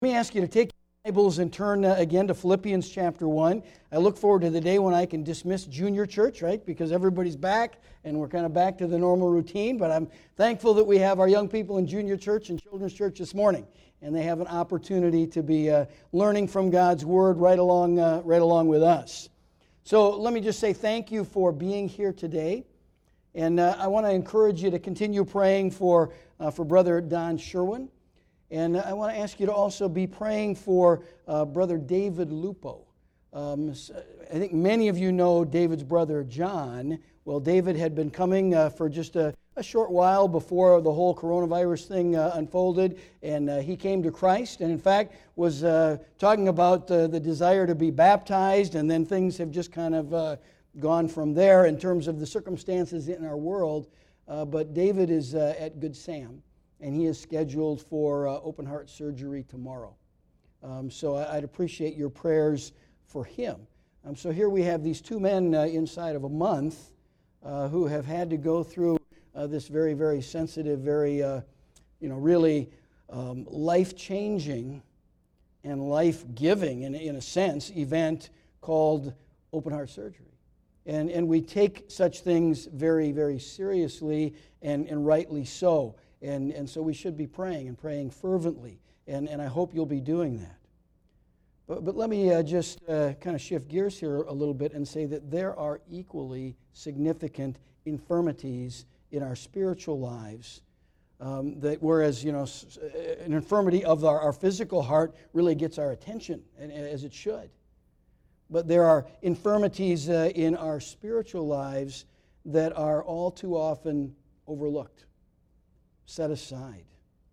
Let me ask you to take your Bibles and turn again to Philippians chapter 1. I look forward to the day when I can dismiss junior church, right? Because everybody's back and we're kind of back to the normal routine. But I'm thankful that we have our young people in junior church and children's church this morning. And they have an opportunity to be learning from God's Word right along with us. So let me just say thank you for being here today. And I want to encourage you to continue praying for Brother Don Sherwin. And I want to ask you to also be praying for Brother David Lupo. I think many of you know David's brother John. Well, David had been coming for just a short while before the whole coronavirus thing unfolded, and he came to Christ, and in fact was talking about the desire to be baptized, and then things have just kind of gone from there in terms of the circumstances in our world. But David is at Good Sam. And he is scheduled for open heart surgery tomorrow. So I'd appreciate your prayers for him. So here we have these two men inside of a month who have had to go through this very, very sensitive, very, really life-changing and life-giving, in a sense, event called open heart surgery. And we take such things very, very seriously and rightly so. And so we should be praying and praying fervently, and I hope you'll be doing that. But let me just kind of shift gears here a little bit and say that there are equally significant infirmities in our spiritual lives, that whereas, an infirmity of our physical heart really gets our attention, as it should. But there are infirmities in our spiritual lives that are all too often overlooked, set aside.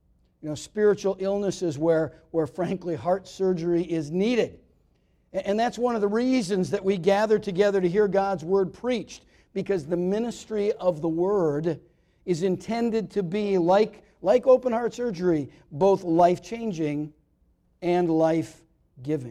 Spiritual illnesses where frankly heart surgery is needed. And that's one of the reasons that we gather together to hear God's Word preached, because the ministry of the Word is intended to be like open heart surgery, both life-changing and life-giving.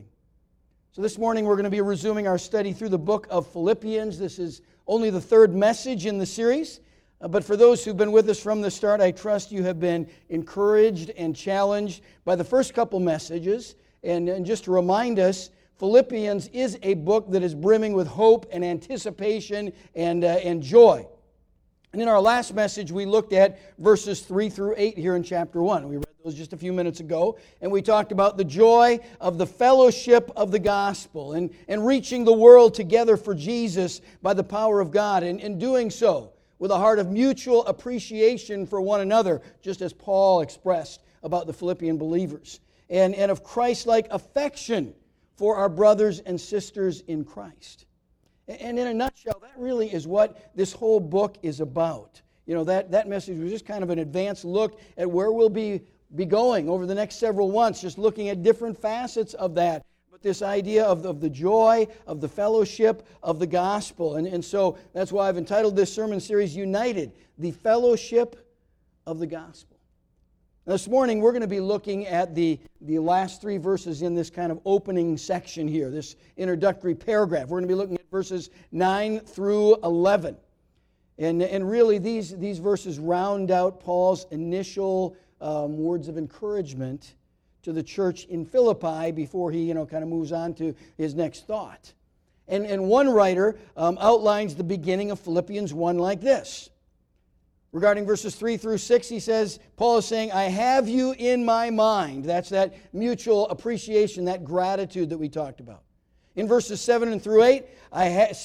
So this morning we're going to be resuming our study through the book of Philippians. This is only the third message in the series. But for those who've been with us from the start, I trust you have been encouraged and challenged by the first couple messages. And just to remind us, Philippians is a book that is brimming with hope and anticipation and joy. And in our last message, we looked at verses 3 through 8 here in chapter 1. We read those just a few minutes ago. And we talked about the joy of the fellowship of the gospel and reaching the world together for Jesus by the power of God. And in doing so, with a heart of mutual appreciation for one another, just as Paul expressed about the Philippian believers, and of Christ-like affection for our brothers and sisters in Christ. And in a nutshell, that really is what this whole book is about. That message was just kind of an advanced look at where we'll be going over the next several months, just looking at different facets of that. This idea of the joy, of the fellowship, of the gospel. And so that's why I've entitled this sermon series, United, the Fellowship of the Gospel. Now, this morning we're going to be looking at the last three verses in this kind of opening section here, this introductory paragraph. We're going to be looking at verses 9 through 11. And really these verses round out Paul's initial words of encouragement to the church in Philippi before he, kind of moves on to his next thought. And one writer outlines the beginning of Philippians 1 like this. Regarding verses 3 through 6, he says, Paul is saying, I have you in my mind. That's that mutual appreciation, that gratitude that we talked about. In verses 7 and 8, I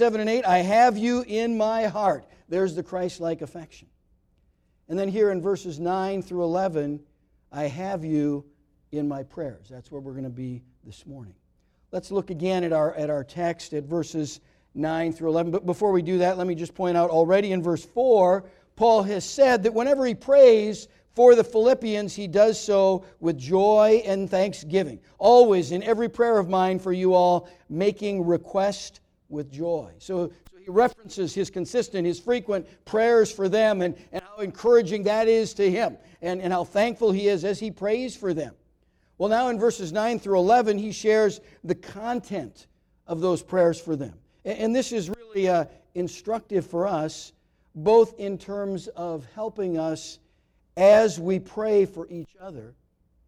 have you in my heart. There's the Christ-like affection. And then here in verses 9 through 11, I have you in my prayers. That's where we're going to be this morning. Let's look again at our text at verses 9 through 11. But before we do that, let me just point out already in verse 4, Paul has said that whenever he prays for the Philippians, he does so with joy and thanksgiving. Always in every prayer of mine for you all, making request with joy. So he references his consistent, his frequent prayers for them and how encouraging that is to him and how thankful he is as he prays for them. Well, now in verses 9 through 11, he shares the content of those prayers for them. And this is really instructive for us, both in terms of helping us as we pray for each other,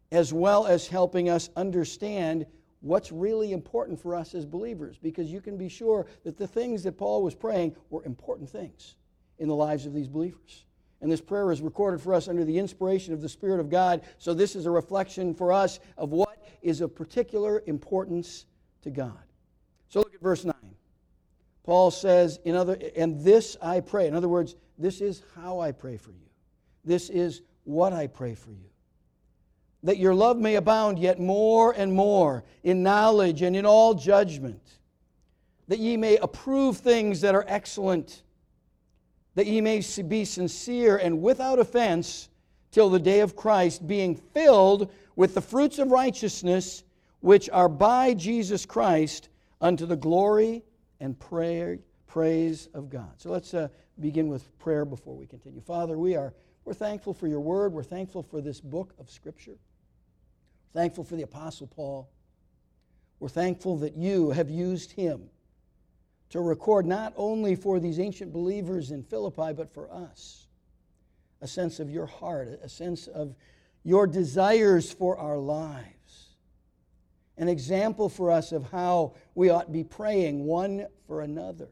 as well as helping us understand what's really important for us as believers, because you can be sure that the things that Paul was praying were important things in the lives of these believers. And this prayer is recorded for us under the inspiration of the Spirit of God, so this is a reflection for us of what is of particular importance to God. So look at verse 9. Paul says, and this I pray. In other words, this is how I pray for you. This is what I pray for you. That your love may abound yet more and more in knowledge and in all judgment. That ye may approve things that are excellent. That ye may be sincere and without offense till the day of Christ, being filled with the fruits of righteousness, which are by Jesus Christ, unto the glory and praise of God. So let's begin with prayer before we continue. Father, we're thankful for your word. We're thankful for this book of Scripture. Thankful for the Apostle Paul. We're thankful that you have used him to record not only for these ancient believers in Philippi, but for us, a sense of your heart, a sense of your desires for our lives, an example for us of how we ought to be praying one for another.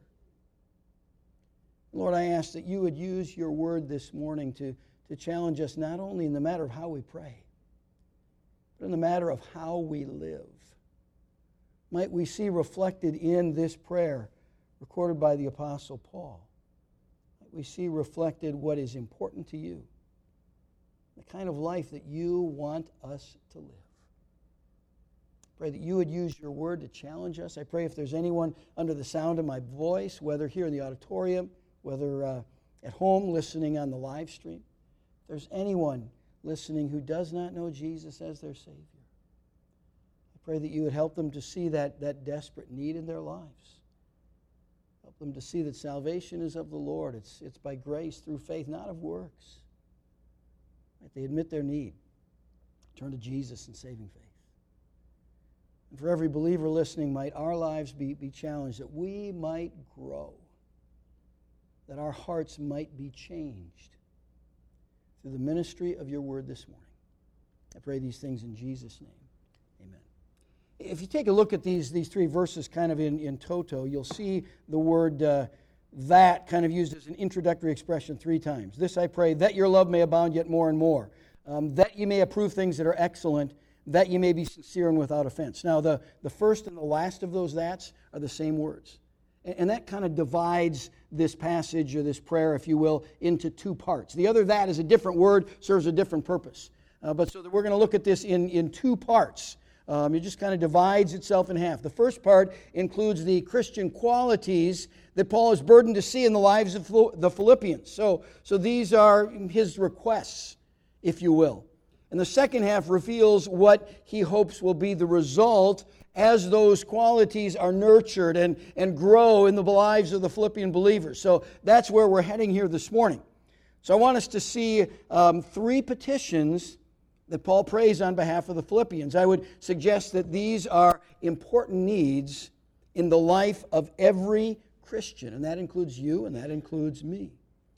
Lord, I ask that you would use your word this morning to challenge us not only in the matter of how we pray, but in the matter of how we live. Might we see reflected in this prayer recorded by the Apostle Paul, might we see reflected what is important to you, the kind of life that you want us to live. Pray that you would use your word to challenge us. I pray if there's anyone under the sound of my voice, whether here in the auditorium, whether at home listening on the live stream, if there's anyone listening who does not know Jesus as their Savior, I pray that you would help them to see that desperate need in their lives. Help them to see that salvation is of the Lord. It's by grace through faith, not of works. Right? They admit their need. Turn to Jesus in saving faith. And for every believer listening, might our lives be challenged, that we might grow, that our hearts might be changed through the ministry of your word this morning. I pray these things in Jesus' name. Amen. If you take a look at these three verses kind of in toto, you'll see the word that kind of used as an introductory expression 3 times. This I pray, that your love may abound yet more and more, that you may approve things that are excellent, that you may be sincere and without offense. Now, the first and the last of those that's are the same words. And that kind of divides this passage, or this prayer, if you will, into 2 parts. The other that is a different word, serves a different purpose. But so that we're going to look at this in 2 parts. It just kind of divides itself in half. The first part includes the Christian qualities that Paul is burdened to see in the lives of the Philippians. So these are his requests, if you will. And the second half reveals what he hopes will be the result as those qualities are nurtured and grow in the lives of the Philippian believers. So that's where we're heading here this morning. So I want us to see 3 petitions that Paul prays on behalf of the Philippians. I would suggest that these are important needs in the life of every Christian, and that includes you and that includes me.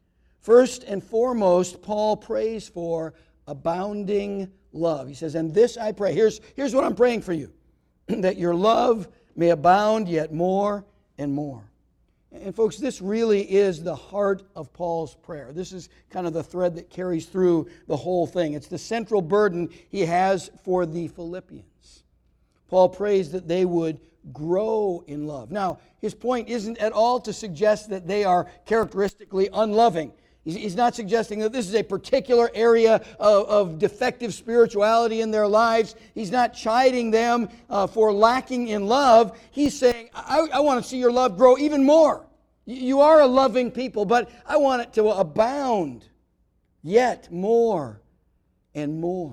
First and foremost, Paul prays for abounding love. He says, and this I pray. Here's what I'm praying for you. That your love may abound yet more and more. And folks, this really is the heart of Paul's prayer. This is kind of the thread that carries through the whole thing. It's the central burden he has for the Philippians. Paul prays that they would grow in love. Now, his point isn't at all to suggest that they are characteristically unloving. He's not suggesting that this is a particular area of defective spirituality in their lives. He's not chiding them for lacking in love. He's saying, I want to see your love grow even more. You are a loving people, but I want it to abound yet more and more.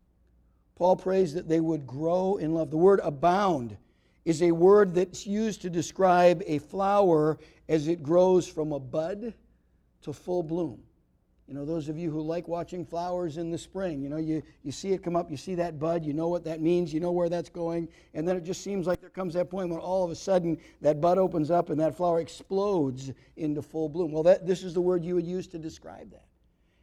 Paul prays that they would grow in love. The word abound is a word that's used to describe a flower as it grows from a bud to full bloom. You know, those of you who like watching flowers in the spring, you see it come up, you see that bud, you know what that means, you know where that's going, and then it just seems like there comes that point when all of a sudden that bud opens up and that flower explodes into full bloom. Well, this is the word you would use to describe that.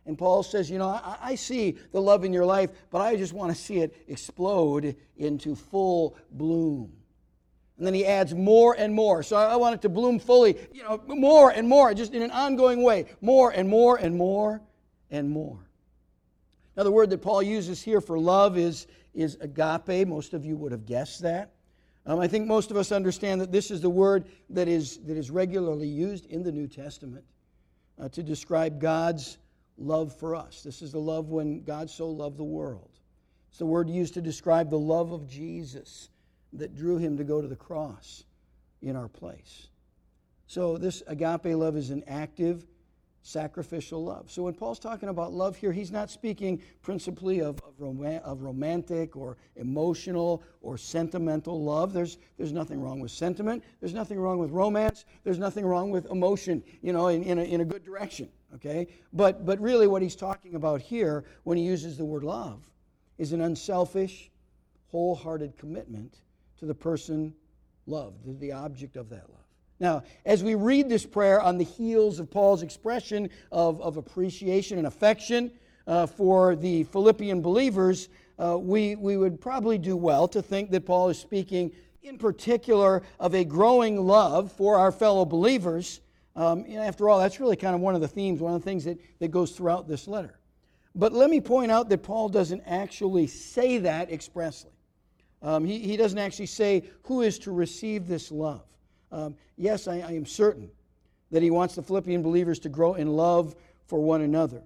And Paul says, I see the love in your life, but I just want to see it explode into full bloom. And then he adds more and more. So I want it to bloom fully, more and more, just in an ongoing way. More and more and more and more. Now, the word that Paul uses here for love is agape. Most of you would have guessed that. I think most of us understand that this is the word that is regularly used in the New Testament to describe God's love for us. This is the love when God so loved the world. It's the word used to describe the love of Jesus that drew him to go to the cross in our place. So this agape love is an active, sacrificial love. So when Paul's talking about love here, he's not speaking principally of romantic or emotional or sentimental love. There's nothing wrong with sentiment. There's nothing wrong with romance. There's nothing wrong with emotion, in a good direction. Okay? But really what he's talking about here when he uses the word love is an unselfish, wholehearted commitment to the person loved, to the object of that love. Now, as we read this prayer on the heels of Paul's expression of appreciation and affection for the Philippian believers, we would probably do well to think that Paul is speaking in particular of a growing love for our fellow believers. After all, that's really kind of one of the themes, one of the things that goes throughout this letter. But let me point out that Paul doesn't actually say that expressly. He doesn't actually say who is to receive this love. Yes, I am certain that he wants the Philippian believers to grow in love for one another.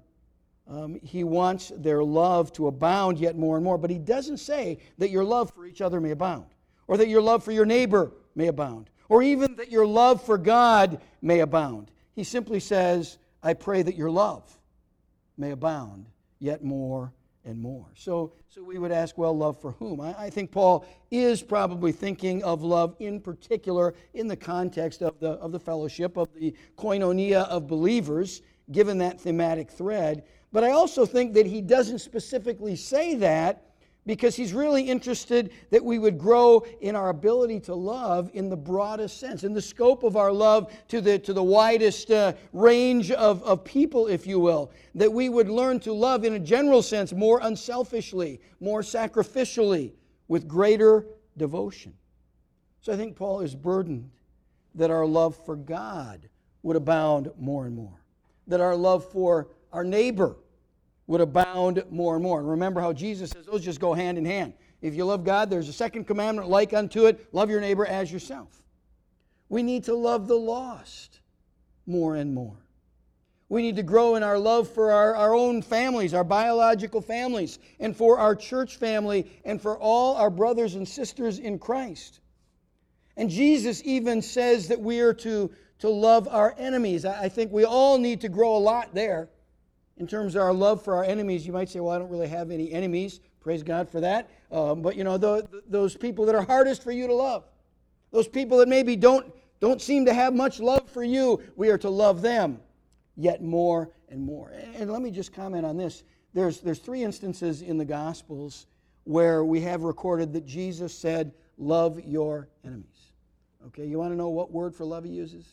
He wants their love to abound yet more and more, but he doesn't say that your love for each other may abound, or that your love for your neighbor may abound, or even that your love for God may abound. He simply says, I pray that your love may abound yet more and more. So we would ask, well, love for whom? I think Paul is probably thinking of love in particular in the context of the fellowship, of the koinonia of believers, given that thematic thread. But I also think that he doesn't specifically say that because he's really interested that we would grow in our ability to love in the broadest sense, in the scope of our love to the widest range of people, if you will, that we would learn to love in a general sense more unselfishly, more sacrificially, with greater devotion. So I think Paul is burdened that our love for God would abound more and more, that our love for our neighbor would abound more and more. And remember how Jesus says those just go hand in hand. If you love God, there's a second commandment like unto it, love your neighbor as yourself. We need to love the lost more and more. We need to grow in our love for our own families, our biological families, and for our church family, and for all our brothers and sisters in Christ. And Jesus even says that we are to love our enemies. I think we all need to grow a lot there. In terms of our love for our enemies, you might say, well, I don't really have any enemies. Praise God for that. But those people that are hardest for you to love, those people that maybe don't seem to have much love for you, we are to love them yet more and more. And let me just comment on this. There's 3 instances in the Gospels where we have recorded that Jesus said, love your enemies. Okay, you want to know what word for love he uses?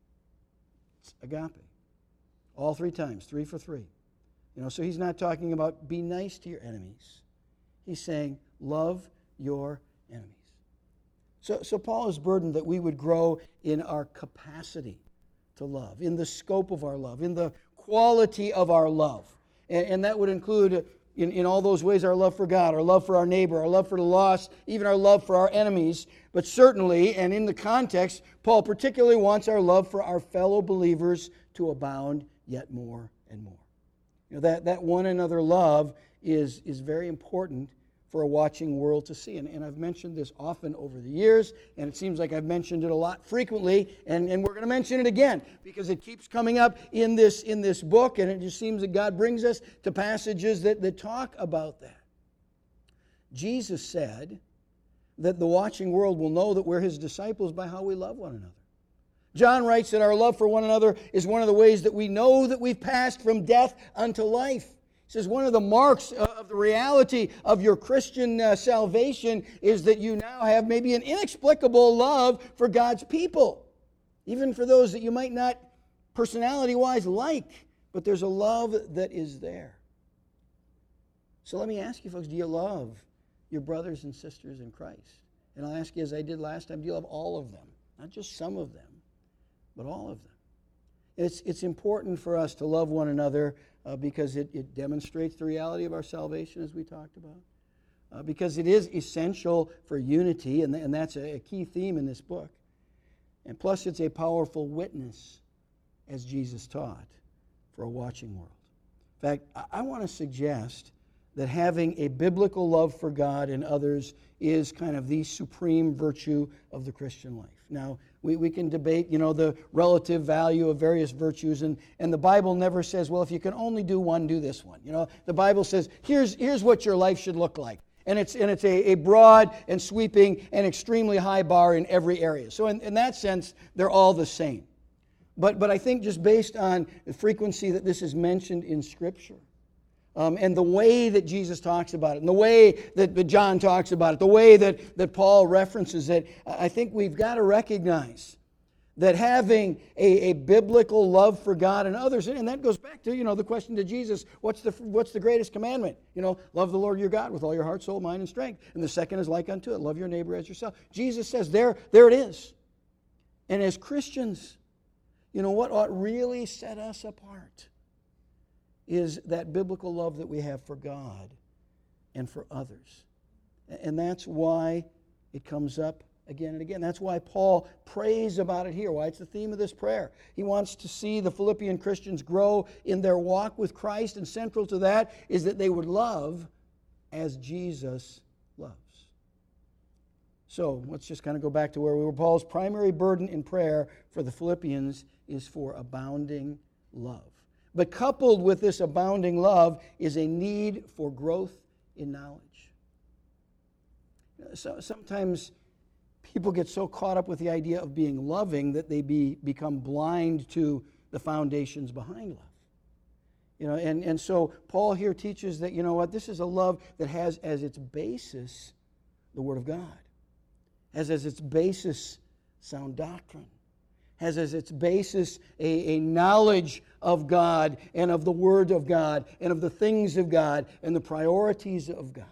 It's agape. All 3 times, 3 for 3. So he's not talking about be nice to your enemies. He's saying love your enemies. So Paul is burdened that we would grow in our capacity to love, in the scope of our love, in the quality of our love. And that would include, in all those ways, our love for God, our love for our neighbor, our love for the lost, even our love for our enemies. But certainly, and in the context, Paul particularly wants our love for our fellow believers to abound yet more and more. That one another love is very important for a watching world to see. And I've mentioned this often over the years, and it seems like I've mentioned it a lot frequently, and we're going to mention it again because it keeps coming up in this book, and it just seems that God brings us to passages that talk about that. Jesus said that the watching world will know that we're His disciples by how we love one another. John writes that our love for one another is one of the ways that we know that we've passed from death unto life. He says one of the marks of the reality of your Christian salvation is that you now have maybe an inexplicable love for God's people, even for those that you might not personality-wise like, but there's a love that is there. So let me ask you folks, do you love your brothers and sisters in Christ? And I'll ask you, as I did last time, do you love all of them? Not just some of them, but all of them. It's important for us to love one another because it demonstrates the reality of our salvation, as we talked about. Because it is essential for unity, and that's a key theme in this book. And plus, it's a powerful witness, as Jesus taught, for a watching world. In fact, I want to suggest that having a biblical love for God and others is kind of the supreme virtue of the Christian life. Now, we can debate, the relative value of various virtues, and the Bible never says, well, if you can only do one, do this one. The Bible says, here's what your life should look like. And it's a broad and sweeping and extremely high bar in every area. So in that sense, they're all the same. But I think just based on the frequency that this is mentioned in Scripture, and the way that Jesus talks about it, and the way that John talks about it, the way that Paul references it, I think we've got to recognize that having a biblical love for God and others, and that goes back to, the question to Jesus, what's the greatest commandment? Love the Lord your God with all your heart, soul, mind, and strength. And the second is like unto it, love your neighbor as yourself. Jesus says, there it is. And as Christians, what ought really set us apart is that biblical love that we have for God and for others. And that's why it comes up again and again. That's why Paul prays about it here, why it's the theme of this prayer. He wants to see the Philippian Christians grow in their walk with Christ, and central to that is that they would love as Jesus loves. So let's just kind of go back to where we were. Paul's primary burden in prayer for the Philippians is for abounding love. But coupled with this abounding love is a need for growth in knowledge. So sometimes people get so caught up with the idea of being loving that they become blind to the foundations behind love. And so Paul here teaches that, this is a love that has as its basis the Word of God, has as its basis sound doctrine, has as its basis a knowledge of God and of the Word of God and of the things of God and the priorities of God.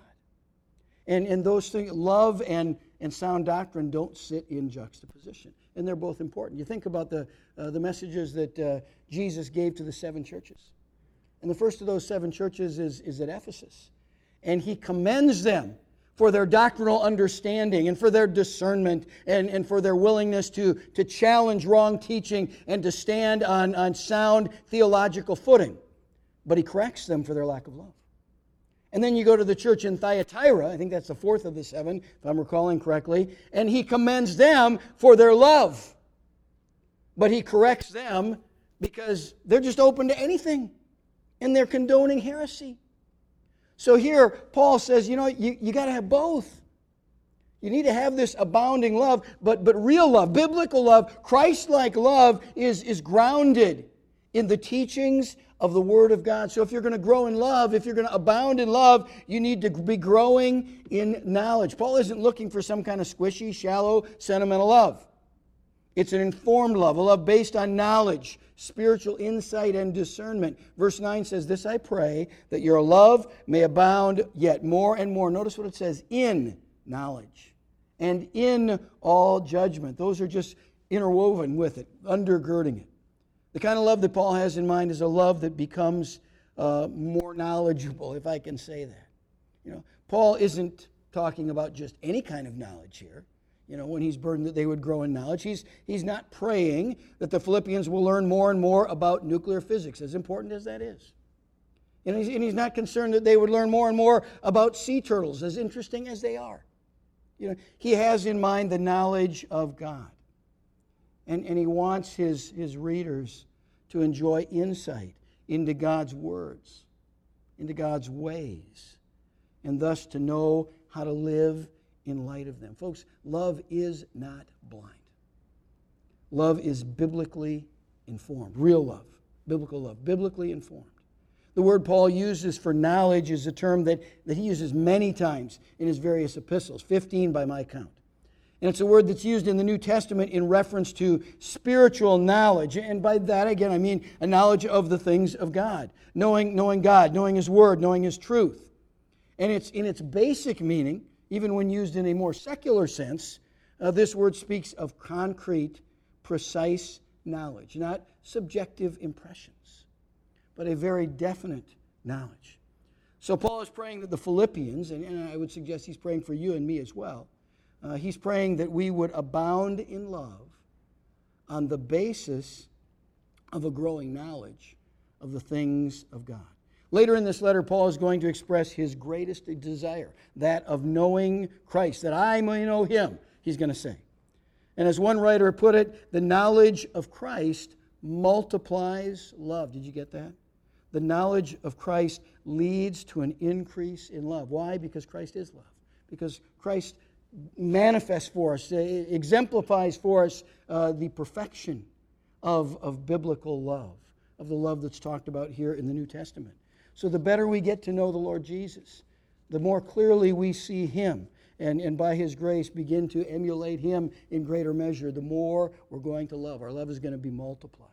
And those things, love and sound doctrine, don't sit in juxtaposition. And they're both important. You think about the messages that Jesus gave to the 7 churches. And the first of those 7 churches is at Ephesus. And he commends them for their doctrinal understanding and for their discernment and for their willingness to challenge wrong teaching and to stand on sound theological footing. But he corrects them for their lack of love. And then you go to the church in Thyatira, I think that's the 4th of the 7, if I'm recalling correctly, and he commends them for their love. But he corrects them because they're just open to anything, and they're condoning heresy. So here, Paul says, you got to have both. You need to have this abounding love, but real love, biblical love, Christ-like love is grounded in the teachings of the Word of God. So if you're going to grow in love, if you're going to abound in love, you need to be growing in knowledge. Paul isn't looking for some kind of squishy, shallow, sentimental love. It's an informed love, a love based on knowledge, spiritual insight, and discernment. Verse 9 says, "This I pray, that your love may abound yet more and more." Notice what it says, in knowledge and in all judgment. Those are just interwoven with it, undergirding it. The kind of love that Paul has in mind is a love that becomes more knowledgeable, if I can say that. Paul isn't talking about just any kind of knowledge here. When he's burdened that they would grow in knowledge. He's not praying that the Philippians will learn more and more about nuclear physics, as important as that is. And he's not concerned that they would learn more and more about sea turtles, as interesting as they are. He has in mind the knowledge of God. And he wants his readers to enjoy insight into God's words, into God's ways, and thus to know how to live in light of them. Folks, love is not blind. Love is biblically informed. Real love, biblical love, biblically informed. The word Paul uses for knowledge is a term that he uses many times in his various epistles, 15 by my count. And it's a word that's used in the New Testament in reference to spiritual knowledge. And by that, again, I mean a knowledge of the things of God. Knowing God, knowing His Word, knowing His truth. And it's in its basic meaning, even when used in a more secular sense, this word speaks of concrete, precise knowledge. Not subjective impressions, but a very definite knowledge. So Paul is praying that the Philippians, and I would suggest he's praying for you and me as well, he's praying that we would abound in love on the basis of a growing knowledge of the things of God. Later in this letter, Paul is going to express his greatest desire, that of knowing Christ, that I may know Him, he's going to say. And as one writer put it, the knowledge of Christ multiplies love. Did you get that? The knowledge of Christ leads to an increase in love. Why? Because Christ is love. Because Christ manifests for us, exemplifies for us the perfection of biblical love, of the love that's talked about here in the New Testament. So the better we get to know the Lord Jesus, the more clearly we see Him, and by His grace begin to emulate Him in greater measure, the more we're going to love. Our love is going to be multiplied.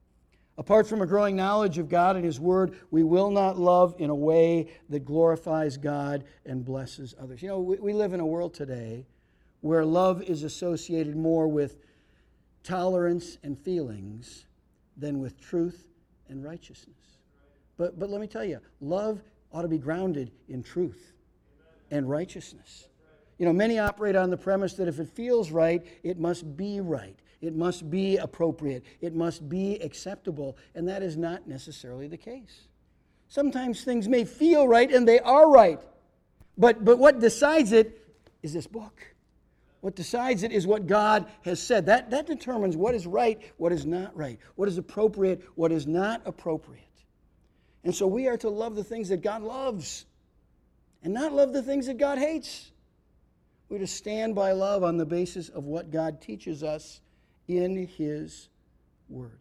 Apart from a growing knowledge of God and His Word, we will not love in a way that glorifies God and blesses others. You know, we live in a world today where love is associated more with tolerance and feelings than with truth and righteousness. But let me tell you, love ought to be grounded in truth and righteousness. You know, many operate on the premise that if it feels right, it must be right. It must be appropriate. It must be acceptable. And that is not necessarily the case. Sometimes things may feel right, and they are right. But what decides it is this book. What decides it is what God has said. That determines what is right, what is not right, what is appropriate, what is not appropriate. And so we are to love the things that God loves and not love the things that God hates. We're to stand by love on the basis of what God teaches us in His Word.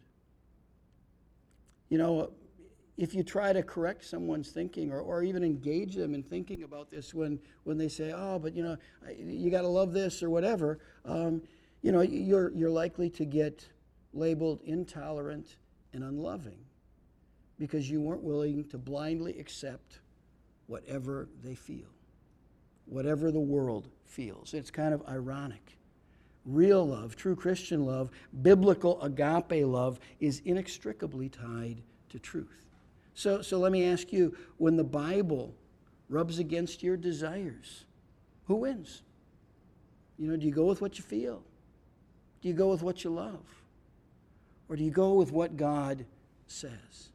You know, if you try to correct someone's thinking or even engage them in thinking about this when they say, oh, but, you know, you got to love this or whatever, you know, you're likely to get labeled intolerant and unloving because you weren't willing to blindly accept whatever they feel, whatever the world feels. It's kind of ironic. Real love, true Christian love, biblical agape love is inextricably tied to truth. So let me ask you, when the Bible rubs against your desires, who wins? You know, do you go with what you feel? Do you go with what you love? Or do you go with what God says?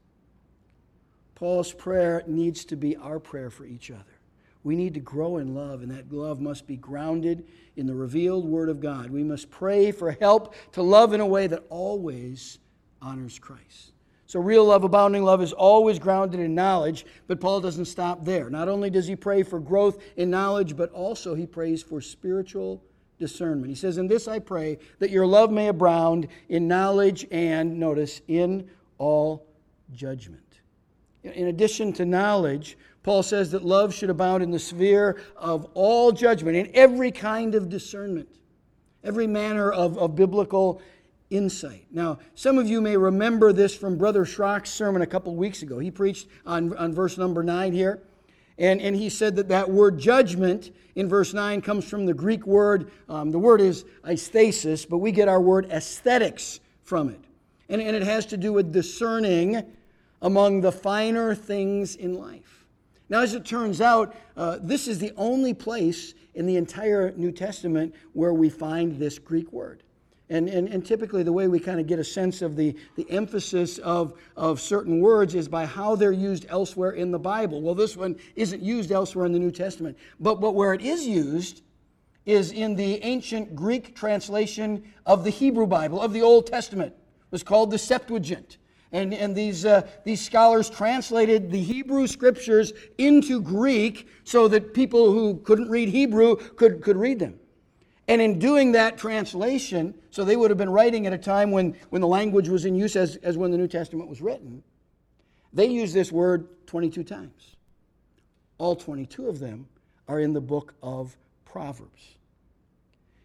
Paul's prayer needs to be our prayer for each other. We need to grow in love, and that love must be grounded in the revealed Word of God. We must pray for help to love in a way that always honors Christ. So real love, abounding love, is always grounded in knowledge, but Paul doesn't stop there. Not only does he pray for growth in knowledge, but also he prays for spiritual discernment. He says, "In this I pray, that your love may abound in knowledge and," notice, "in all judgment." In addition to knowledge, Paul says that love should abound in the sphere of all judgment, in every kind of discernment, every manner of biblical insight. Now, some of you may remember this from Brother Schrock's sermon a couple weeks ago. He preached on verse number 9 here, and he said that word judgment in verse 9 comes from the Greek word, the word is aesthesis, but we get our word aesthetics from it. And it has to do with discerning among the finer things in life. Now, as it turns out, this is the only place in the entire New Testament where we find this Greek word. And typically the way we kind of get a sense of the emphasis of certain words is by how they're used elsewhere in the Bible. Well, this one isn't used elsewhere in the New Testament. But where it is used is in the ancient Greek translation of the Hebrew Bible, of the Old Testament. It was called the Septuagint. And these scholars translated the Hebrew Scriptures into Greek so that people who couldn't read Hebrew could read them. And in doing that translation, so they would have been writing at a time when the language was in use as when the New Testament was written, they used this word 22 times. All 22 of them are in the book of Proverbs.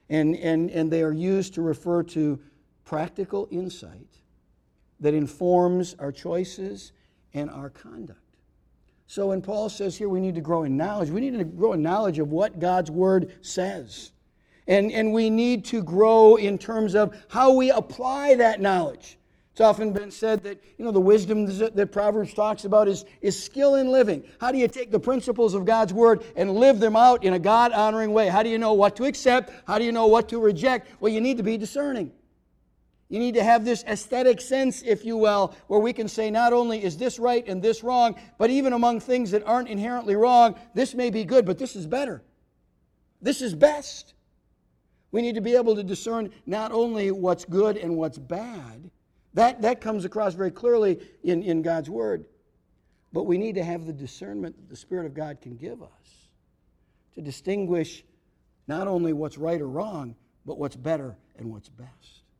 And they are used to refer to practical insight that informs our choices and our conduct. So when Paul says here we need to grow in knowledge, we need to grow in knowledge of what God's Word says. And we need to grow in terms of how we apply that knowledge. It's often been said that, the wisdom that Proverbs talks about is skill in living. How do you take the principles of God's Word and live them out in a God-honoring way? How do you know what to accept? How do you know what to reject? Well, you need to be discerning. You need to have this aesthetic sense, if you will, where we can say not only is this right and this wrong, but even among things that aren't inherently wrong, this may be good, but this is better. This is best. We need to be able to discern not only what's good and what's bad. That comes across very clearly in God's Word. But we need to have the discernment that the Spirit of God can give us to distinguish not only what's right or wrong, but what's better and what's best.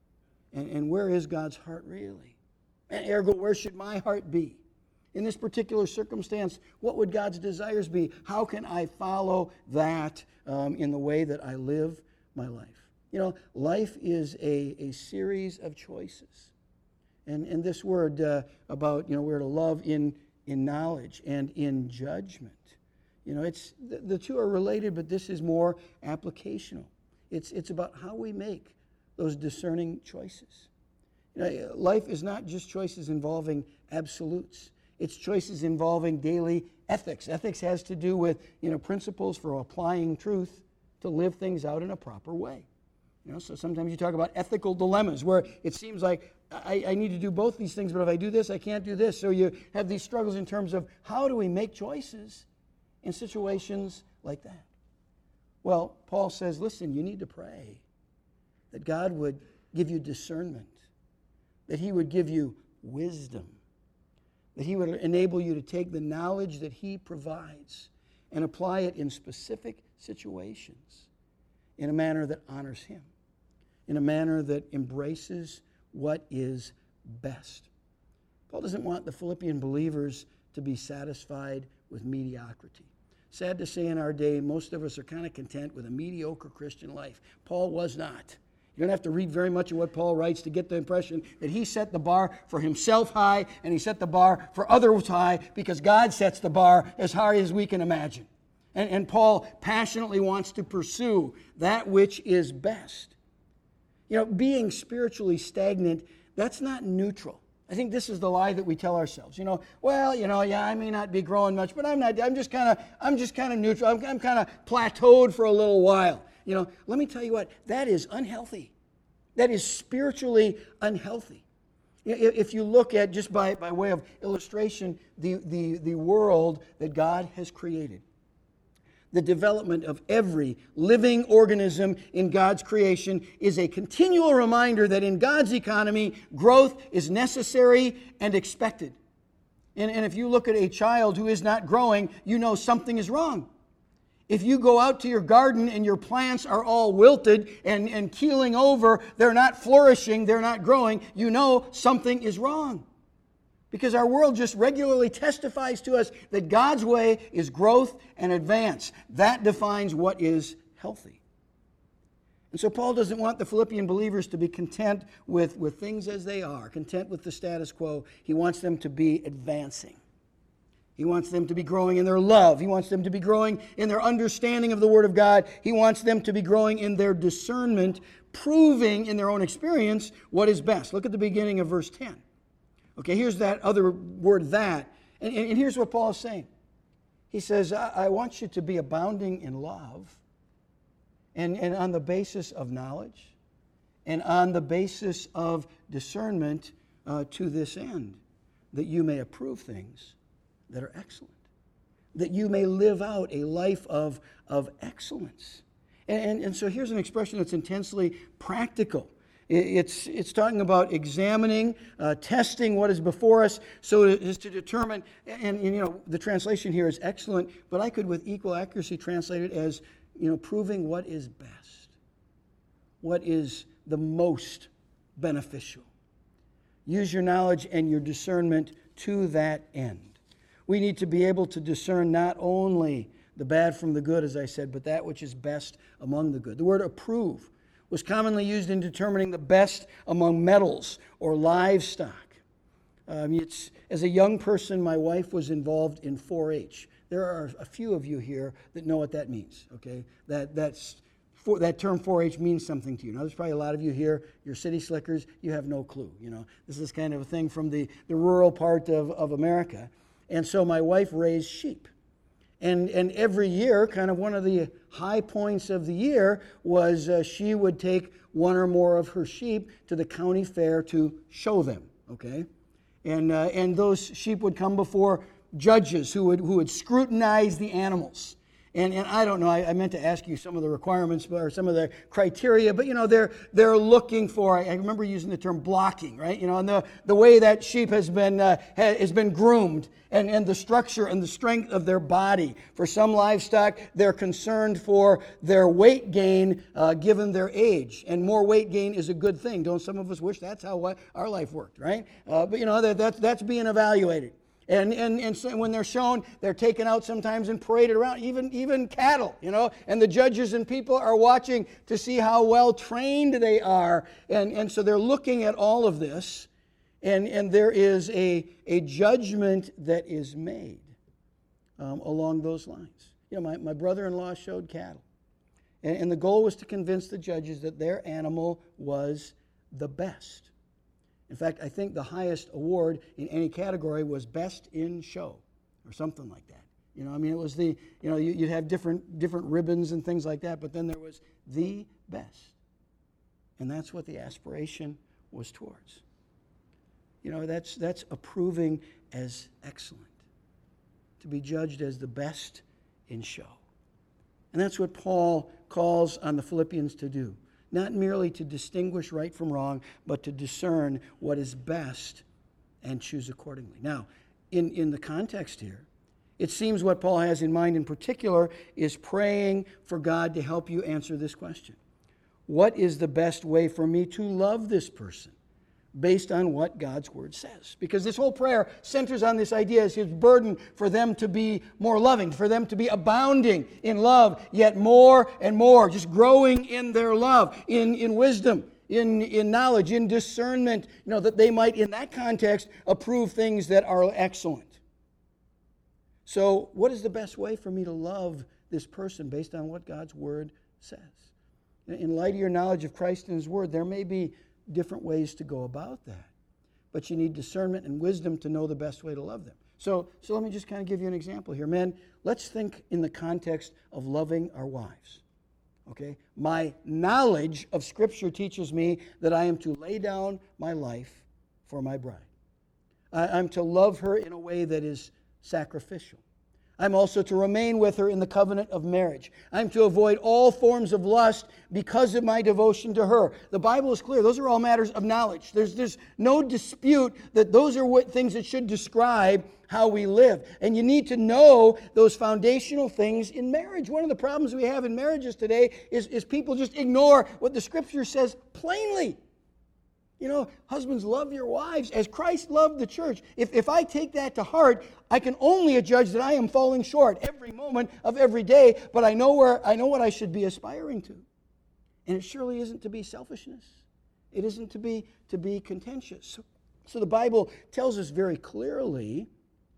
And where is God's heart really? And ergo, where should my heart be? In this particular circumstance, what would God's desires be? How can I follow that in the way that I live my life? Life is a series of choices. And this word about, we're to love in knowledge and in judgment. It's the two are related, but this is more applicational. It's about how we make those discerning choices. Life is not just choices involving absolutes. It's choices involving daily ethics. Ethics has to do with, principles for applying truth to live things out in a proper way. So sometimes you talk about ethical dilemmas where it seems like I need to do both these things, but if I do this, I can't do this. So you have these struggles in terms of how do we make choices in situations like that? Well, Paul says, listen, you need to pray that God would give you discernment, that He would give you wisdom, that He would enable you to take the knowledge that He provides and apply it in specific situations in a manner that honors Him, in a manner that embraces what is best. Paul doesn't want the Philippian believers to be satisfied with mediocrity. Sad to say, in our day, most of us are kind of content with a mediocre Christian life. Paul was not. You don't have to read very much of what Paul writes to get the impression that he set the bar for himself high and he set the bar for others high because God sets the bar as high as we can imagine. And Paul passionately wants to pursue that which is best. Being spiritually stagnant, that's not neutral. I think this is the lie that we tell ourselves. I may not be growing much, but I'm just kind of neutral. I'm kind of plateaued for a little while. Let me tell you what, that is unhealthy. That is spiritually unhealthy. If you look at, just by way of illustration, the world that God has created, the development of every living organism in God's creation is a continual reminder that in God's economy, growth is necessary and expected. And if you look at a child who is not growing, you know something is wrong. If you go out to your garden and your plants are all wilted and keeling over, they're not flourishing, they're not growing, you know something is wrong. Because our world just regularly testifies to us that God's way is growth and advance. That defines what is healthy. And so Paul doesn't want the Philippian believers to be content with things as they are, content with the status quo. He wants them to be advancing. He wants them to be growing in their love. He wants them to be growing in their understanding of the Word of God. He wants them to be growing in their discernment, proving in their own experience what is best. Look at the beginning of verse 10. Okay, here's that other word, that. And here's what Paul is saying. He says, I want you to be abounding in love and on the basis of knowledge and on the basis of discernment to this end, that you may approve things that are excellent, that you may live out a life of excellence. And so here's an expression that's intensely practical. It's talking about examining, testing what is before us, so as to determine, and the translation here is excellent, but I could with equal accuracy translate it as, proving what is best, what is the most beneficial. Use your knowledge and your discernment to that end. We need to be able to discern not only the bad from the good, as I said, but that which is best among the good. The word approve was commonly used in determining the best among metals or livestock. As a young person, my wife was involved in 4-H. There are a few of you here that know what that means, okay? That term 4-H means something to you. Now, there's probably a lot of you here, you're city slickers, you have no clue, This is kind of a thing from the rural part of America. And so my wife raised sheep. And every year, kind of one of the high points of the year was she would take one or more of her sheep to the county fair to show them, okay? And those sheep would come before judges who would scrutinize the animals. And I don't know, I meant to ask you some of the requirements or some of the criteria, but they're looking for, I remember using the term blocking, right? And the way that sheep has been groomed and the structure and the strength of their body. For some livestock, they're concerned for their weight gain given their age. And more weight gain is a good thing. Don't some of us wish that's how our life worked, right? But that's being evaluated. And so when they're shown, they're taken out sometimes and paraded around, even cattle, and the judges and people are watching to see how well trained they are. And so they're looking at all of this, and there is a judgment that is made along those lines. My brother-in-law showed cattle, and the goal was to convince the judges that their animal was the best. In fact, I think the highest award in any category was Best in Show or something like that. It was you'd have different ribbons and things like that, but then there was the best. And that's what the aspiration was towards. That's approving as excellent, to be judged as the best in show. And that's what Paul calls on the Philippians to do. Not merely to distinguish right from wrong, but to discern what is best and choose accordingly. Now, in the context here, it seems what Paul has in mind in particular is praying for God to help you answer this question. What is the best way for me to love this person based on what God's Word says? Because this whole prayer centers on this idea as his burden for them to be more loving, for them to be abounding in love, yet more and more, just growing in their love, in wisdom, in knowledge, in discernment, that they might, in that context, approve things that are excellent. So, what is the best way for me to love this person based on what God's Word says? In light of your knowledge of Christ and His Word, there may be different ways to go about that. But you need discernment and wisdom to know the best way to love them. So let me just kind of give you an example here. Men, let's think in the context of loving our wives. Okay? My knowledge of Scripture teaches me that I am to lay down my life for my bride. I'm to love her in a way that is sacrificial. I'm also to remain with her in the covenant of marriage. I'm to avoid all forms of lust because of my devotion to her. The Bible is clear. Those are all matters of knowledge. There's no dispute that those are things that should describe how we live. And you need to know those foundational things in marriage. One of the problems we have in marriages today is people just ignore what the Scripture says plainly. Husbands, love your wives as Christ loved the church. If I take that to heart, I can only judge that I am falling short every moment of every day, but I know what I should be aspiring to. And it surely isn't to be selfishness. It isn't to be contentious. So the Bible tells us very clearly,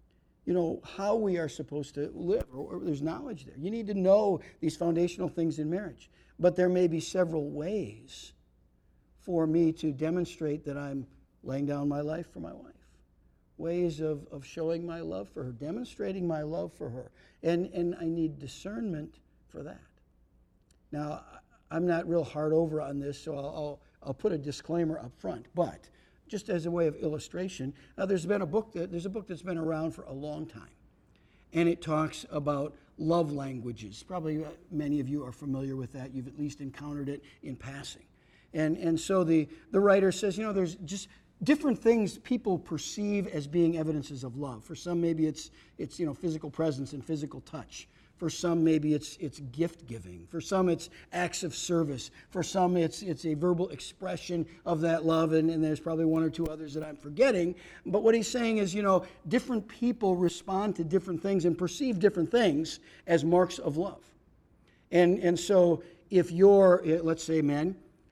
how we are supposed to live, or there's knowledge there. You need to know these foundational things in marriage. But there may be several ways for me to demonstrate that I'm laying down my life for my wife. Ways of showing my love for her, demonstrating my love for her. And I need discernment for that. Now, I'm not real hard over on this, so I'll put a disclaimer up front. But just as a way of illustration, there's a book that's been around for a long time. And it talks about love languages. Probably many of you are familiar with that. You've at least encountered it in passing. And so the writer says, there's just different things people perceive as being evidences of love. For some, maybe it's physical presence and physical touch. For some, maybe it's gift giving. For some, it's acts of service. For some, it's a verbal expression of that love. And there's probably one or two others that I'm forgetting. But what he's saying is, different people respond to different things and perceive different things as marks of love. And so if you're, let's say men,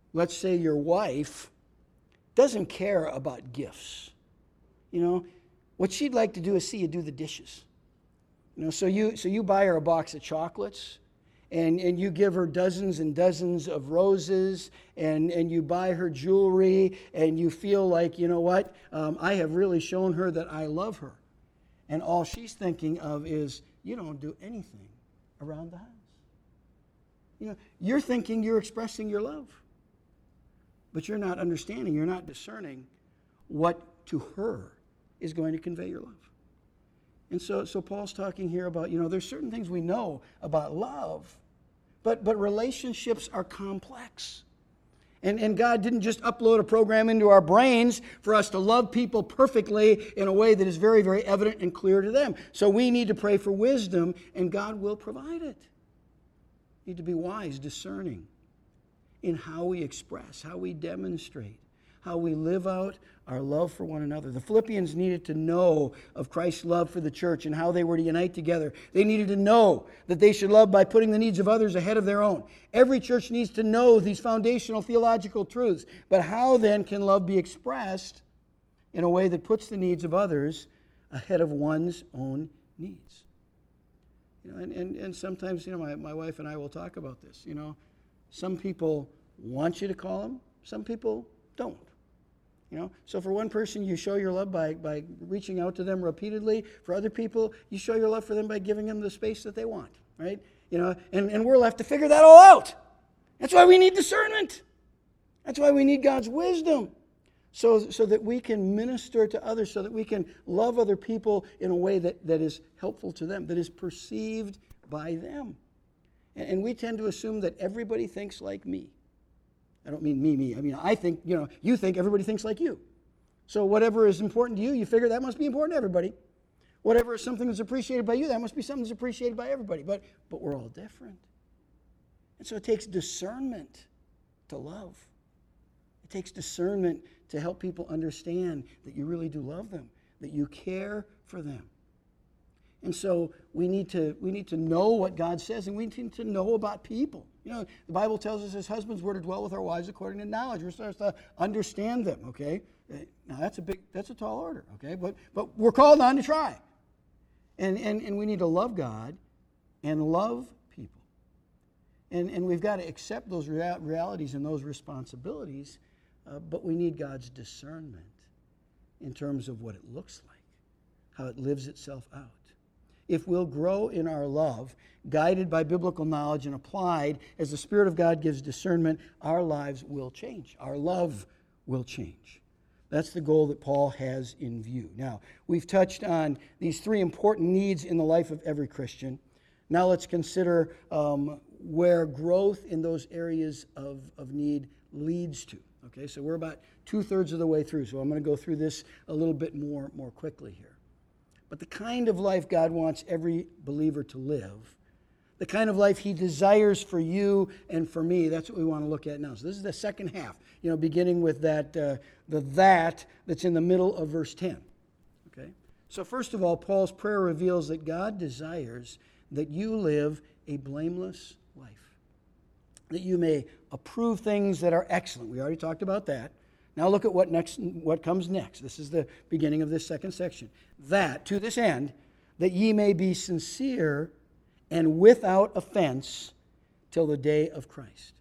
let's say your wife doesn't care about gifts. What she'd like to do is see you do the dishes. So you buy her a box of chocolates, and you give her dozens and dozens of roses, and you buy her jewelry, and you feel like, I have really shown her that I love her. And all she's thinking of is, you don't do anything around the house. You're thinking you're expressing your love, but you're not understanding, you're not discerning what to her is going to convey your love. And so Paul's talking here about, there's certain things we know about love, but relationships are complex. And God didn't just upload a program into our brains for us to love people perfectly in a way that is very, very evident and clear to them. So we need to pray for wisdom, and God will provide it. We need to be wise, discerning in how we express, how we demonstrate, how we live out our love for one another. The Philippians needed to know of Christ's love for the church and how they were to unite together. They needed to know that they should love by putting the needs of others ahead of their own. Every church needs to know these foundational theological truths. But how then can love be expressed in a way that puts the needs of others ahead of one's own needs? And sometimes, my wife and I will talk about this. Some people want you to call them, some people don't. So for one person, you show your love by reaching out to them repeatedly. For other people, you show your love for them by giving them the space that they want, right? And we're left to figure that all out. That's why we need discernment. That's why we need God's wisdom, so that we can minister to others, so that we can love other people in a way that is helpful to them, that is perceived by them. And we tend to assume that everybody thinks like me. I don't mean me. I mean, I think, you think everybody thinks like you. So whatever is important to you, you figure that must be important to everybody. Whatever is something that's appreciated by you, that must be something that's appreciated by everybody. But we're all different. And so it takes discernment to love. It takes discernment to help people understand that you really do love them, that you care for them. And so we need to know what God says, and we need to know about people. The Bible tells us as husbands we're to dwell with our wives according to knowledge. We're supposed to understand them, okay? Now that's a tall order, okay? But we're called on to try. And we need to love God and love people. And we've got to accept those realities and those responsibilities, but we need God's discernment in terms of what it looks like, how it lives itself out. If we'll grow in our love, guided by biblical knowledge and applied as the Spirit of God gives discernment, our lives will change. Our love will change. That's the goal that Paul has in view. Now, we've touched on these three important needs in the life of every Christian. Now let's consider where growth in those areas of need leads to. Okay, so we're about 2/3 of the way through, so I'm going to go through this a little bit more quickly here. But the kind of life God wants every believer to live, the kind of life He desires for you and for me, that's what we want to look at now. So this is the second half, beginning with that that's in the middle of verse 10. Okay? So first of all, Paul's prayer reveals that God desires that you live a blameless life, that you may approve things that are excellent. We already talked about that. Now look at what comes next. This is the beginning of this second section. That, to this end, that ye may be sincere and without offense till the day of Christ.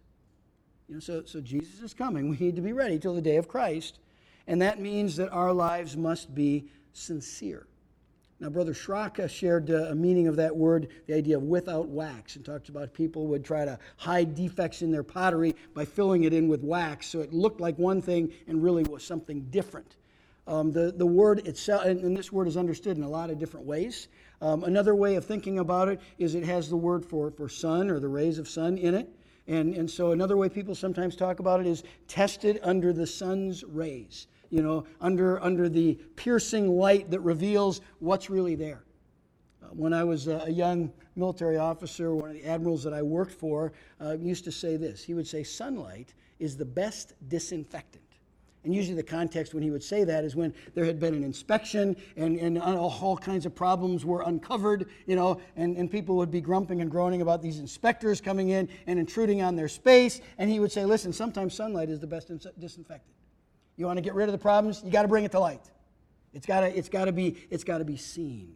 So Jesus is coming. We need to be ready till the day of Christ. And that means that our lives must be sincere. Now, Brother Schrock shared a meaning of that word, the idea of without wax, and talked about people would try to hide defects in their pottery by filling it in with wax so it looked like one thing and really was something different. The word itself, and this word is understood in a lot of different ways. Another way of thinking about it is it has the word for sun or the rays of sun in it. And so another way people sometimes talk about it is tested under the sun's rays. Under the piercing light that reveals what's really there. When I was a young military officer, one of the admirals that I worked for used to say this. He would say, sunlight is the best disinfectant. And usually the context when he would say that is when there had been an inspection and all kinds of problems were uncovered, and people would be grumping and groaning about these inspectors coming in and intruding on their space. And he would say, listen, sometimes sunlight is the best disinfectant. You want to get rid of the problems, you got to bring it to light. It's got to be seen.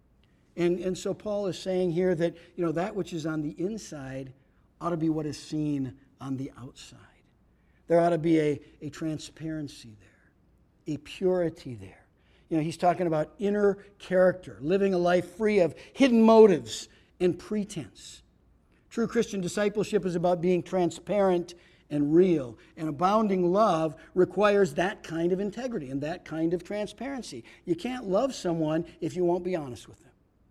And so Paul is saying here that that which is on the inside ought to be what is seen on the outside. There ought to be a transparency there, a purity there. He's talking about inner character, living a life free of hidden motives and pretense. True Christian discipleship is about being transparent and real. And abounding love requires that kind of integrity and that kind of transparency. You can't love someone if you won't be honest with them.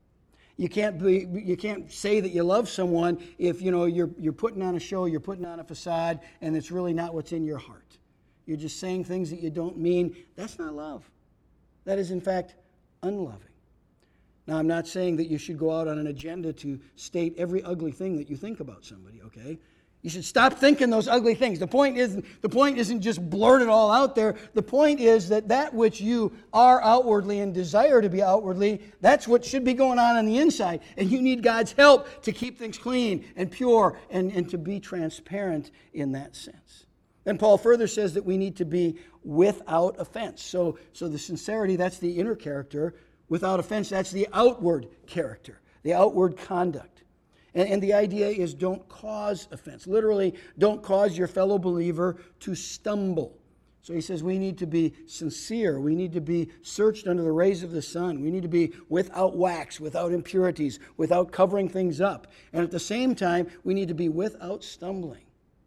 You can't say that you love someone if you're putting on a show, you're putting on a facade, and it's really not what's in your heart. You're just saying things that you don't mean. That's not love. That is, in fact, unloving. Now, I'm not saying that you should go out on an agenda to state every ugly thing that you think about somebody, okay? You should stop thinking those ugly things. The point isn't just blurt it all out there. The point is that which you are outwardly and desire to be outwardly, that's what should be going on the inside. And you need God's help to keep things clean and pure and to be transparent in that sense. Then Paul further says that we need to be without offense. So the sincerity, that's the inner character. Without offense, that's the outward character, the outward conduct. And the idea is don't cause offense. Literally, don't cause your fellow believer to stumble. So he says we need to be sincere. We need to be searched under the rays of the sun. We need to be without wax, without impurities, without covering things up. And at the same time, we need to be without stumbling.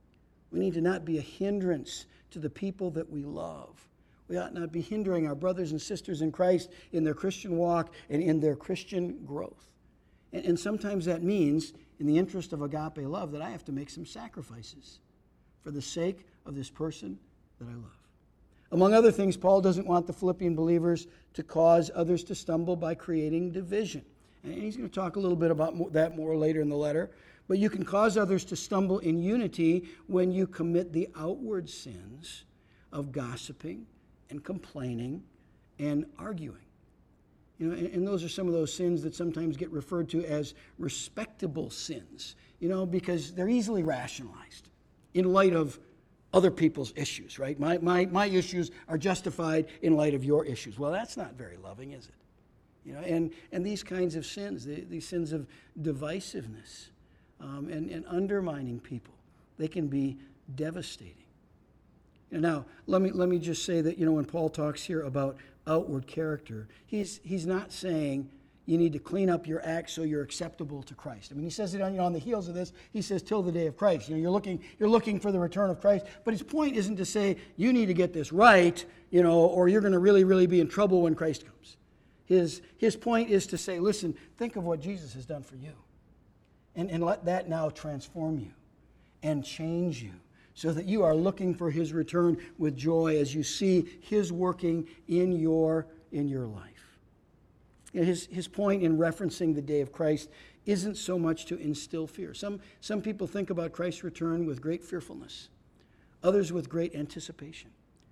We need to not be a hindrance to the people that we love. We ought not be hindering our brothers and sisters in Christ in their Christian walk and in their Christian growth. And sometimes that means, in the interest of agape love, that I have to make some sacrifices for the sake of this person that I love. Among other things, Paul doesn't want the Philippian believers to cause others to stumble by creating division. And he's going to talk a little bit about that more later in the letter. But you can cause others to stumble in unity when you commit the outward sins of gossiping and complaining and arguing. And those are some of those sins that sometimes get referred to as respectable sins, because they're easily rationalized in light of other people's issues, right? My issues are justified in light of your issues. Well, that's not very loving, is it? And these kinds of sins, these sins of divisiveness and undermining people, they can be devastating. And now, let me just say that, when Paul talks here about outward character, he's not saying you need to clean up your act so you're acceptable to Christ. I mean, he says it on the heels of this. He says, till the day of Christ. You're looking for the return of Christ. But his point isn't to say you need to get this right, or you're going to really, really be in trouble when Christ comes. His point is to say, listen, think of what Jesus has done for you. And let that now transform you and change you, so that you are looking for his return with joy as you see his working in your life. His point in referencing the day of Christ isn't so much to instill fear. Some people think about Christ's return with great fearfulness, others with great anticipation.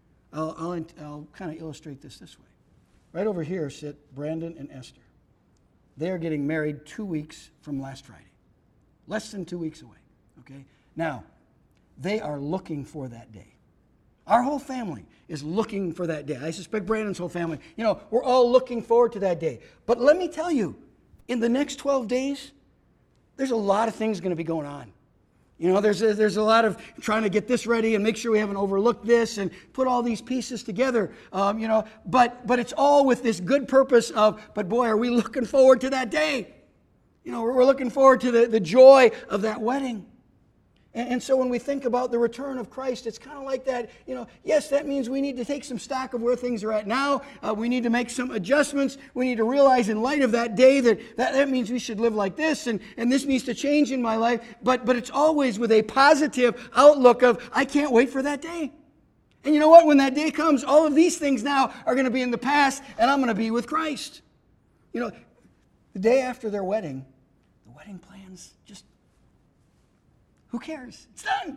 I'll kind of illustrate this way. Right over here sit Brandon and Esther. They are getting married 2 weeks from last Friday. Less than 2 weeks away. Okay? Now, they are looking for that day. Our whole family is looking for that day. I suspect Brandon's whole family. We're all looking forward to that day. But let me tell you, in the next 12 days, there's a lot of things going to be going on. There's a lot of trying to get this ready and make sure we haven't overlooked this and put all these pieces together. But it's all with this good purpose of, but boy, are we looking forward to that day. We're looking forward to the joy of that wedding. And so when we think about the return of Christ, it's kind of like that. Yes, that means we need to take some stock of where things are at now. We need to make some adjustments. We need to realize in light of that day that means we should live like this, and this needs to change in my life. But it's always with a positive outlook of, I can't wait for that day. And you know what? When that day comes, all of these things now are going to be in the past, and I'm going to be with Christ. The day after their wedding, the wedding plans just, who cares? It's done.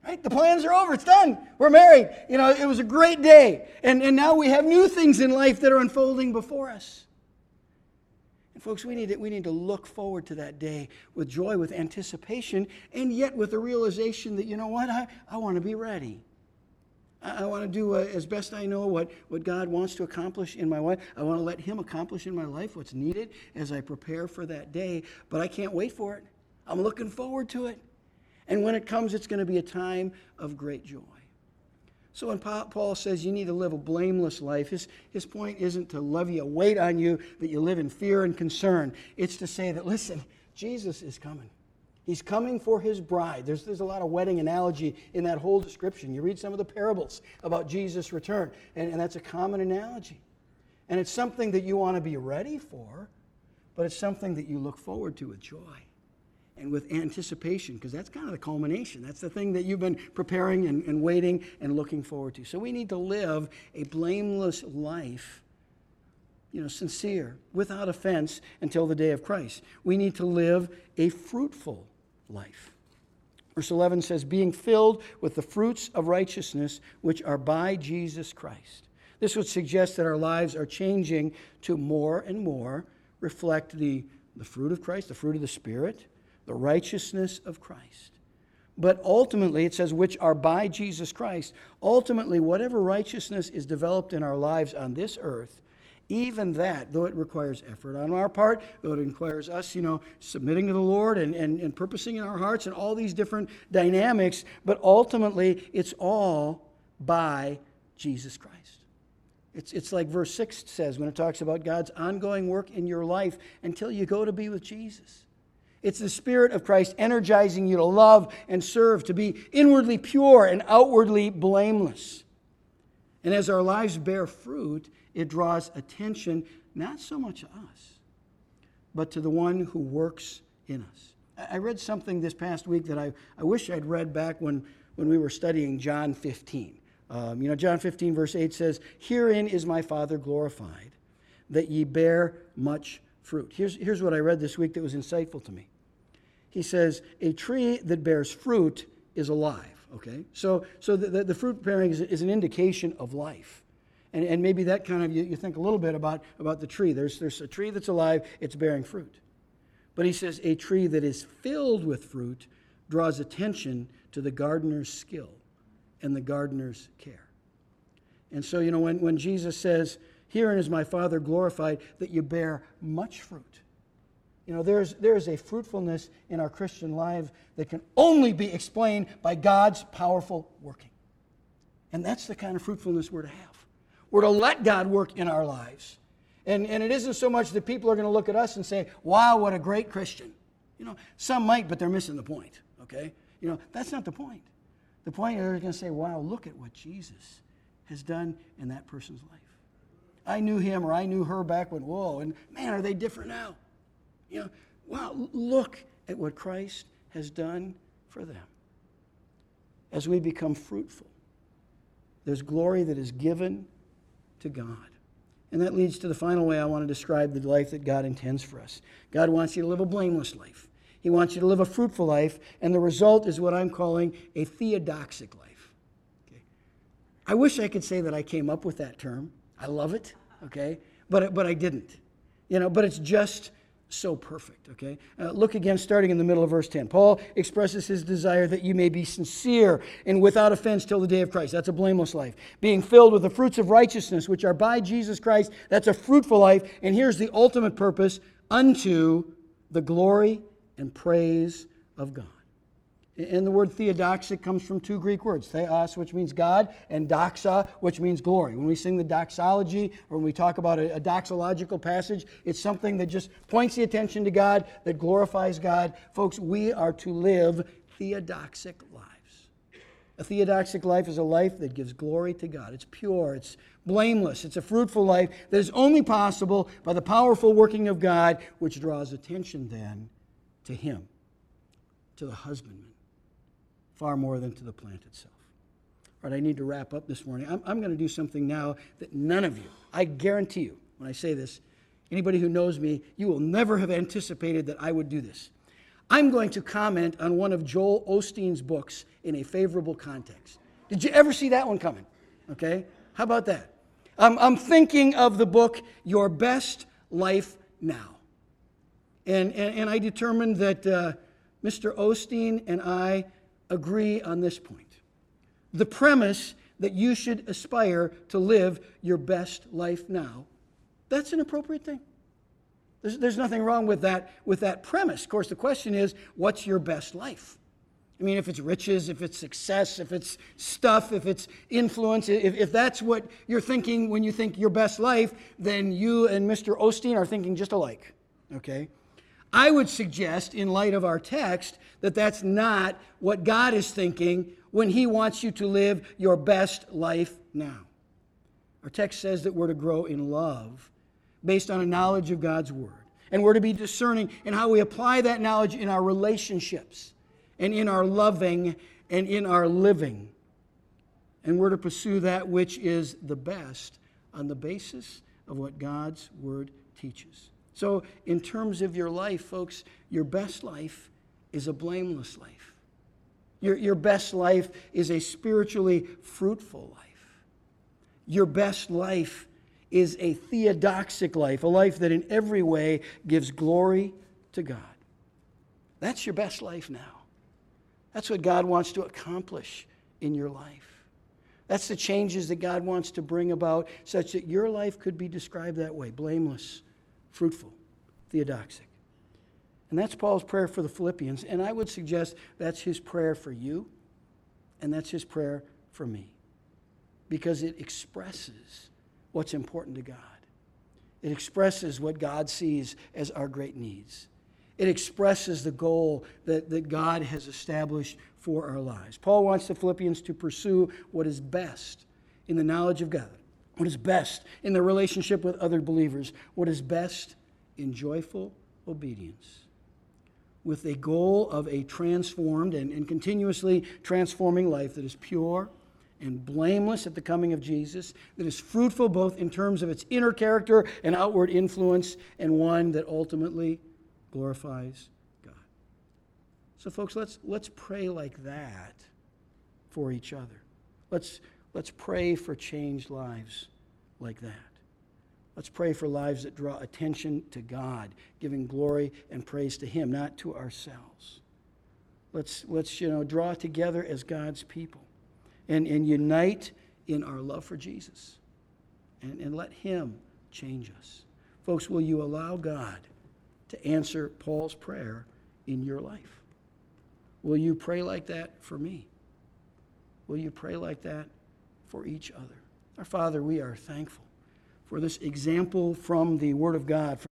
Right? The plans are over. It's done. We're married. It was a great day. And now we have new things in life that are unfolding before us. And folks, we need to look forward to that day with joy, with anticipation, and yet with the realization that, you know what, I want to be ready. I want to do as best I know what God wants to accomplish in my life. I want to let Him accomplish in my life what's needed as I prepare for that day. But I can't wait for it. I'm looking forward to it. And when it comes, it's going to be a time of great joy. So when Paul says you need to live a blameless life, his point isn't to levy a weight on you that you live in fear and concern. It's to say that, listen, Jesus is coming. He's coming for His bride. There's a lot of wedding analogy in that whole description. You read some of the parables about Jesus' return, and that's a common analogy. And it's something that you want to be ready for, but it's something that you look forward to with joy and with anticipation, because that's kind of the culmination. That's the thing that you've been preparing and waiting and looking forward to. So we need to live a blameless life, sincere, without offense, until the day of Christ. We need to live a fruitful life. Verse 11 says, being filled with the fruits of righteousness which are by Jesus Christ. This would suggest that our lives are changing to more and more reflect the fruit of Christ, the fruit of the Spirit, the righteousness of Christ. But ultimately, it says, which are by Jesus Christ. Ultimately, whatever righteousness is developed in our lives on this earth, even that, though it requires effort on our part, though it requires us, submitting to the Lord and purposing in our hearts and all these different dynamics, but ultimately, it's all by Jesus Christ. It's like verse 6 says when it talks about God's ongoing work in your life until you go to be with Jesus. It's the Spirit of Christ energizing you to love and serve, to be inwardly pure and outwardly blameless. And as our lives bear fruit, it draws attention not so much to us, but to the one who works in us. I read something this past week that I wish I'd read back when we were studying John 15. John 15 verse 8 says, herein is my Father glorified, that ye bear much fruit. Here's what I read this week that was insightful to me. He says, a tree that bears fruit is alive. Okay? So the fruit bearing is an indication of life. And maybe that kind of, you think a little bit about the tree. There's a tree that's alive, it's bearing fruit. But he says a tree that is filled with fruit draws attention to the gardener's skill and the gardener's care. And so, when Jesus says, herein is my Father glorified, that you bear much fruit. There's a fruitfulness in our Christian life that can only be explained by God's powerful working. And that's the kind of fruitfulness we're to have. We're to let God work in our lives. And it isn't so much that people are going to look at us and say, wow, what a great Christian. Some might, but they're missing the point, okay? That's not the point. The point is they're going to say, wow, look at what Jesus has done in that person's life. I knew him or I knew her back when, whoa, and man, are they different now? Wow, look at what Christ has done for them. As we become fruitful, there's glory that is given to God. And that leads to the final way I want to describe the life that God intends for us. God wants you to live a blameless life. He wants you to live a fruitful life, and the result is what I'm calling a theodoxic life. Okay? I wish I could say that I came up with that term. I love it, okay? But I didn't. But it's just so perfect, okay? Look again, starting in the middle of verse 10. Paul expresses his desire that you may be sincere and without offense till the day of Christ. That's a blameless life. Being filled with the fruits of righteousness, which are by Jesus Christ. That's a fruitful life. And here's the ultimate purpose, unto the glory and praise of God. And the word theodoxic comes from two Greek words, theos, which means God, and doxa, which means glory. When we sing the doxology, or when we talk about a doxological passage, it's something that just points the attention to God, that glorifies God. Folks, we are to live theodoxic lives. A theodoxic life is a life that gives glory to God. It's pure, it's blameless, it's a fruitful life that is only possible by the powerful working of God, which draws attention then to Him, to the husbandman, far more than to the plant itself. All right, I need to wrap up this morning. I'm going to do something now that none of you, I guarantee you, when I say this, anybody who knows me, you will never have anticipated that I would do this. I'm going to comment on one of Joel Osteen's books in a favorable context. Did you ever see that one coming? Okay, how about that? I'm thinking of the book, Your Best Life Now. And I determined that Mr. Osteen and I agree on this point. The premise that you should aspire to live your best life now, that's an appropriate thing. There's nothing wrong with that premise. Of course, the question is, what's your best life? I mean, if it's riches, if it's success, if it's stuff, if it's influence, if that's what you're thinking when you think your best life, then you and Mr. Osteen are thinking just alike, okay? I would suggest, in light of our text, that that's not what God is thinking when He wants you to live your best life now. Our text says that we're to grow in love based on a knowledge of God's Word. And we're to be discerning in how we apply that knowledge in our relationships and in our loving and in our living. And we're to pursue that which is the best on the basis of what God's Word teaches. So in terms of your life, folks, your best life is a blameless life. Your best life is a spiritually fruitful life. Your best life is a theodoxic life, a life that in every way gives glory to God. That's your best life now. That's what God wants to accomplish in your life. That's the changes that God wants to bring about such that your life could be described that way, blameless, fruitful, theodoxic. And that's Paul's prayer for the Philippians, and I would suggest that's his prayer for you, and that's his prayer for me, because it expresses what's important to God. It expresses what God sees as our great needs. It expresses the goal that God has established for our lives. Paul wants the Philippians to pursue what is best in the knowledge of God, what is best in their relationship with other believers, what is best in joyful obedience, with a goal of a transformed and continuously transforming life that is pure and blameless at the coming of Jesus, that is fruitful both in terms of its inner character and outward influence, and one that ultimately glorifies God. So folks, let's pray like that for each other. Let's pray for changed lives like that. Let's pray for lives that draw attention to God, giving glory and praise to Him, not to ourselves. Let's draw together as God's people and unite in our love for Jesus and let Him change us. Folks, will you allow God to answer Paul's prayer in your life? Will you pray like that for me? Will you pray like that for each other? Our Father, we are thankful for this example from the Word of God.